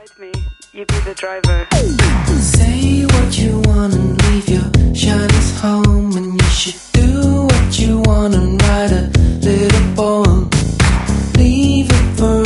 ride me, you be the driver. Say what you wanna, leave your shyness home, and you should do what you wanna, write a little poem. Leave it for